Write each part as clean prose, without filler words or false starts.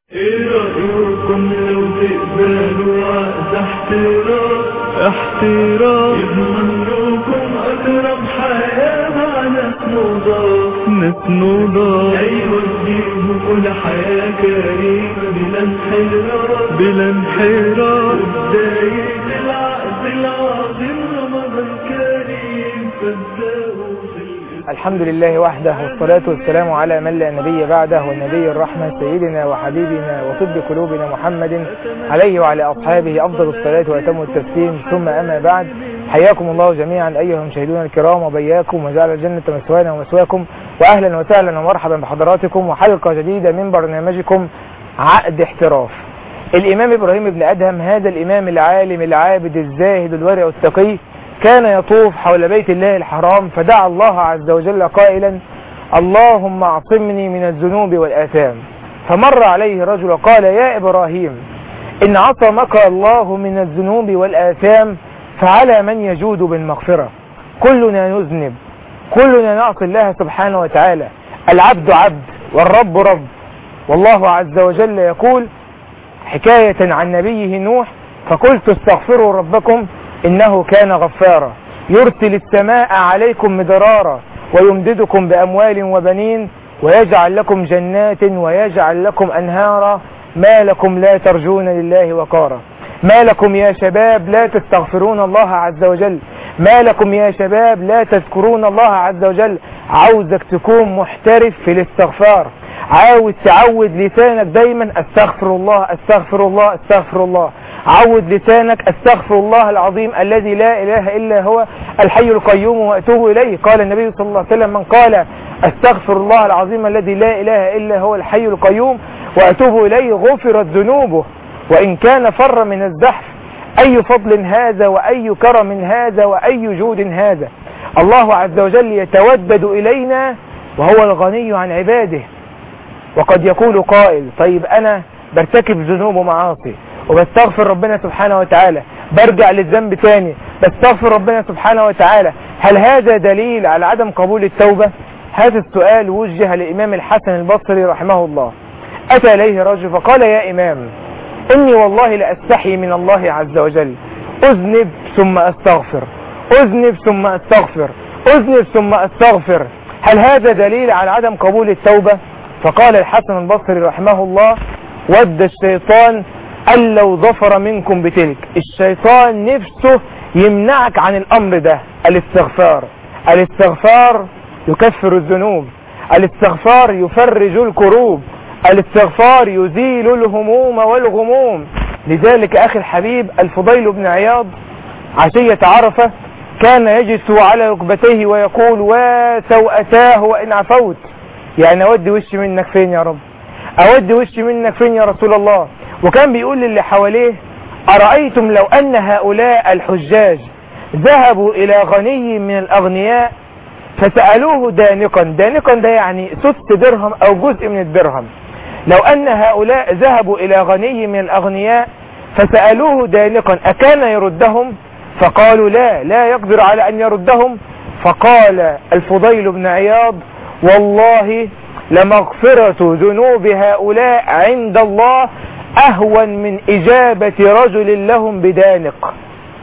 ايه رأيكم لو تقبلوا عقد احترام يضمن لكم أقرب حياة مع ناس نضاف أيوة تجيبوا كل حياة كريمة بلا انحراف وبداية العقد العظيم رمضان كريم فابدأوا الحمد لله وحده والصلاة والسلام على من لا نبي بعده والنبي الرحمة سيدنا وحبيبنا وطب قلوبنا محمد عليه وعلى أصحابه أفضل الصلاة وأتم التسليم. ثم أما بعد، حياكم الله جميعا أيها المشاهدون الكرام وبياكم وجعل الجنة مسوانا ومسواكم، وأهلا وسهلا ومرحبا بحضراتكم وحلقة جديدة من برنامجكم عقد احتراف. الإمام إبراهيم بن أدهم، هذا الإمام العالم العابد الزاهد الورع التقي، كان يطوف حول بيت الله الحرام فدعا الله عز وجل قائلا: اللهم اعصمني من الذنوب والآثام. فمر عليه رجل قال: يا إبراهيم، إن عصمك الله من الذنوب والآثام فعلى من يجود بالمغفرة؟ كلنا نذنب، كلنا نعصي الله سبحانه وتعالى، العبد عبد والرب رب. والله عز وجل يقول حكاية عن نبيه نوح: فقلت استغفروا ربكم إنه كان غفارا يرسل السماء عليكم مدرارا ويمددكم بأموال وبنين ويجعل لكم جنات ويجعل لكم أنهارا ما لكم لا ترجون لله وقارا. ما لكم يا شباب لا تستغفرون الله عز وجل؟ ما لكم يا شباب لا تذكرون الله عز وجل؟ عاوزك تكون محترف في الاستغفار، عاوز تعود لسانك دايما استغفر الله استغفر الله استغفر الله. عود لسانك استغفر الله العظيم الذي لا إله إلا هو الحي القيوم وأتوب إليه. قال النبي صلى الله عليه وسلم: من قال استغفر الله العظيم الذي لا إله إلا هو الحي القيوم وأتوب إليه غفرت ذنوبه وإن كان فر من الزحف. أي فضل هذا وأي كرم هذا وأي جود هذا. الله عز وجل يتودد إلينا وهو الغني عن عباده. وقد يقول قائل: طيب أنا برتكب ذنوب ومعاصي وبستغفر ربنا سبحانه وتعالى، برجع للذنب تاني بستغفر ربنا سبحانه وتعالى، هل هذا دليل على عدم قبول التوبة؟ هذا السؤال وجه للإمام الحسن البصري رحمه الله. أتى إليه رجل فقال: يا إمام، إني والله لأستحي من الله عز وجل، أذنب ثم أستغفر، أذنب ثم أستغفر، أذنب ثم أستغفر، هل هذا دليل على عدم قبول التوبة؟ فقال الحسن البصري رحمه الله: ود الشيطان أن لو ظفر منكم بتلك. الشيطان نفسه يمنعك عن الأمر ده. الاستغفار، الاستغفار يكفر الذنوب، الاستغفار يفرج الكروب، الاستغفار يزيل الهموم والغموم. لذلك أخي الحبيب الفضيل بن عياض عشية عرفة كان يجلس على ركبتيه ويقول: وسوءتاه وإن عفوت. يعني أودي وشي منك فين يا رب؟ أودي وشي منك فين يا رسول الله؟ وكان بيقول للي حواليه: أرأيتم لو أن هؤلاء الحجاج ذهبوا إلى غني من الأغنياء فسألوه دانقا. دانقا ده يعني سدس درهم أو جزء من الدرهم. لو أن هؤلاء ذهبوا إلى غني من الأغنياء فسألوه دانقا أكان يردهم؟ فقالوا لا يقدر على أن يردهم. فقال الفضيل بن عياض: والله لمغفرة ذنوب هؤلاء عند الله أهون من إجابة رجل لهم بدانق.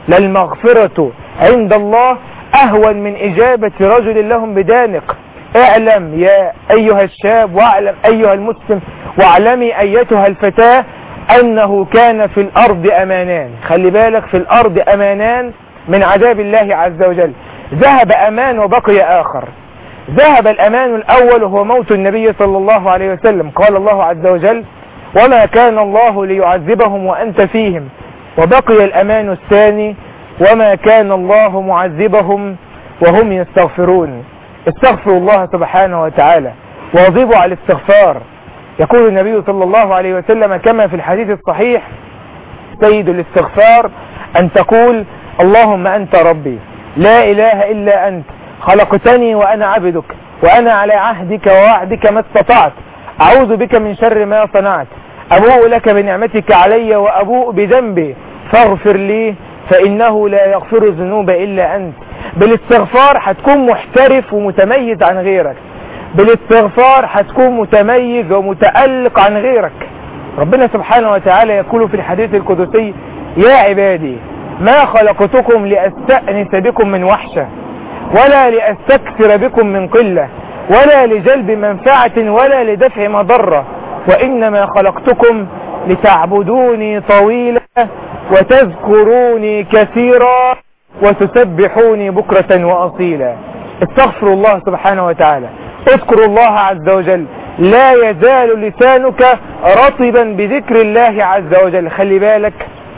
للمغفرة عند الله أهون من إجابة رجل لهم بدانق. اعلم يا أيها الشاب، واعلم أيها المسلم، واعلمي أيتها الفتاة أنه كان في الأرض أمانان. خلي بالك، في الأرض أمانان من عذاب الله عز وجل. ذهب أمان وبقي آخر. ذهب الأمان الأول وهو موت النبي صلى الله عليه وسلم. قال الله عز وجل: وما كان الله ليعذبهم وأنت فيهم. وبقي الأمان الثاني: وما كان الله معذبهم وهم يستغفرون. استغفروا الله سبحانه وتعالى واظبوا على الاستغفار. يقول النبي صلى الله عليه وسلم كما في الحديث الصحيح: سيد الاستغفار أن تقول: اللهم أنت ربي لا إله إلا أنت، خلقتني وأنا عبدك، وأنا على عهدك ووعدك ما استطعت، أعوذ بك من شر ما صنعت، أبوء لك بنعمتك علي وأبوء بذنبي فاغفر لي فإنه لا يغفر الذنوب إلا أنت. بالاستغفار هتكون محترف ومتميز عن غيرك. بالاستغفار هتكون متميز ومتألق عن غيرك. ربنا سبحانه وتعالى يقول في الحديث القدسي: يا عبادي ما خلقتكم لأستأنس بكم من وحشة ولا لأستكثر بكم من قلة ولا لجلب منفعة ولا لدفع مضرة، وإنما خلقتكم لتعبدوني طويلا وتذكروني كثيرا وتسبحوني بكرة وأصيلا. استغفر الله سبحانه وتعالى، اذكر الله عز وجل، لا يزال لسانك رطبا بذكر الله عز وجل. خلي بالك،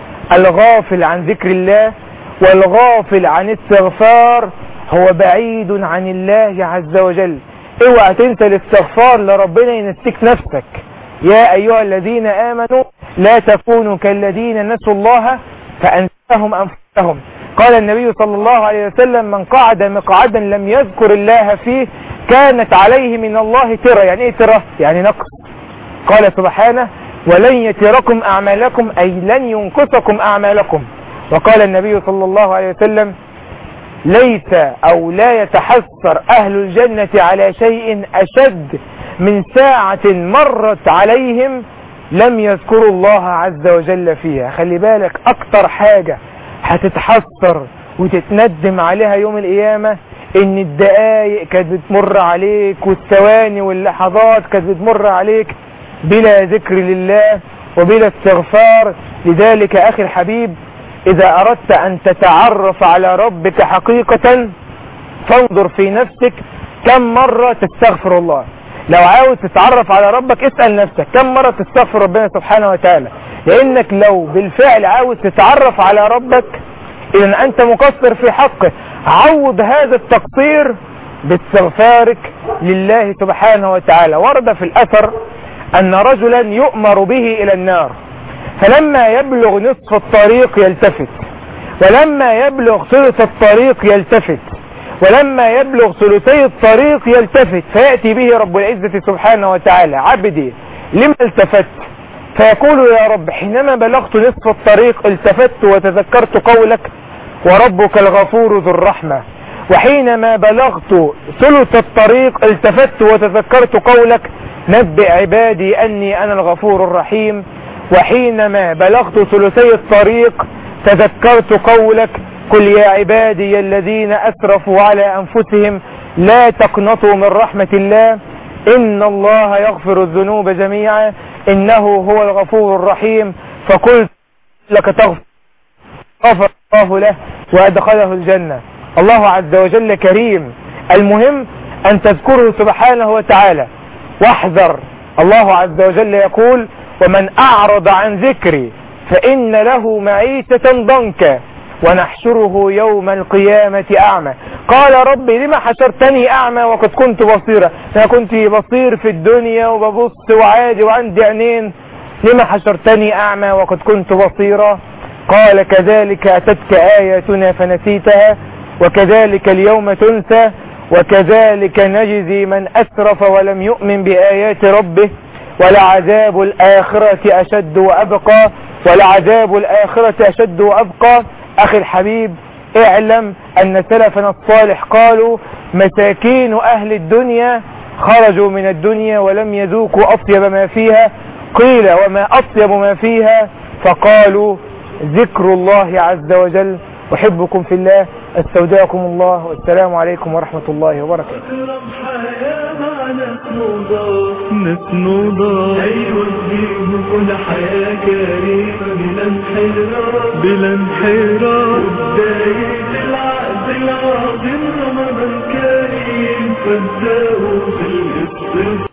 الغافل عن ذكر الله والغافل عن استغفار هو بعيد عن الله عز وجل. اوعى تنسى الاستغفار لربنا ينسيك نفسك. يا ايها الذين امنوا لا تكونوا كالذين نسوا الله فانساهم انفسهم. قال النبي صلى الله عليه وسلم: من قعد مقعدا لم يذكر الله فيه كانت عليه من الله ترى. يعني ايه ترى؟ يعني نقص. قال سبحانه: ولن يتركم اعمالكم، اي لن ينقصكم اعمالكم. وقال النبي صلى الله عليه وسلم: ليس او لا يتحسر اهل الجنة على شيء اشد من ساعة مرت عليهم لم يذكروا الله عز وجل فيها. خلي بالك، اكتر حاجة هتتحسر وتتندم عليها يوم القيامة ان الدقايق كانت بتمر عليك والثواني واللحظات كانت بتمر عليك بلا ذكر لله وبلا استغفار. لذلك اخي الحبيب، اذا اردت ان تتعرف على ربك حقيقة فانظر في نفسك كم مرة تستغفر الله. لو عاوز تتعرف على ربك اسأل نفسك كم مرة تستغفر ربنا سبحانه وتعالى، لانك لو بالفعل عاوز تتعرف على ربك اذا انت مقصر في حقه. عوض هذا التقصير باستغفارك لله سبحانه وتعالى. ورد في الاثر ان رجلا يؤمر به الى النار، فلما يبلغ نصف الطريق يلتفت، ولما يبلغ ثلث الطريق يلتفت، ولما يبلغ ثلثي الطريق يلتفت، فيأتي به رب العزة سبحانه وتعالى: عبدي لما التفت؟ فيقول: يا رب حينما بلغت نصف الطريق التفت وتذكرت قولك وربك الغفور ذو الرحمة، وحينما بلغت ثلث الطريق التفت وتذكرت قولك نبئ عبادي أني أنا الغفور الرحيم، وحينما بلغت ثلثي الطريق تذكرت قولك قل يا عبادي الذين أسرفوا على أنفسهم لا تقنطوا من رحمة الله إن الله يغفر الذنوب جميعا إنه هو الغفور الرحيم، فقلت لك تغفر، غفر الله له وأدخله الجنة. الله عز وجل كريم. المهم أن تذكره سبحانه وتعالى واحذر. الله عز وجل يقول: ومن أعرض عن ذكري فإن له معيشة ضنكا ونحشره يوم القيامة أعمى. قال ربي لما حشرتني أعمى وقد كنت بصيرا؟ أنا كنت بصير في الدنيا وببص وعادي وعندي عينين، لما حشرتني أعمى وقد كنت بصيرا؟ قال: كذلك أتتك آياتنا فنسيتها وكذلك اليوم تنسى وكذلك نجزي من أسرف ولم يؤمن بآيات ربه ولعذاب الآخرة أشد وأبقى، ولعذاب الآخرة أشد وأبقى. أخي الحبيب، اعلم أن سلفنا الصالح قالوا: مساكين أهل الدنيا خرجوا من الدنيا ولم يذوقوا أطيب ما فيها. قيل: وما أطيب ما فيها؟ فقالوا: ذكر الله عز وجل. أحبكم في الله، استودعكم الله، والسلام عليكم ورحمة الله وبركاته. نسنوضة أيوة الدين كل حياة كريمة بلا انحراف بداية العقد العظيم رمضان كريم فابدأوا في الاستغفار.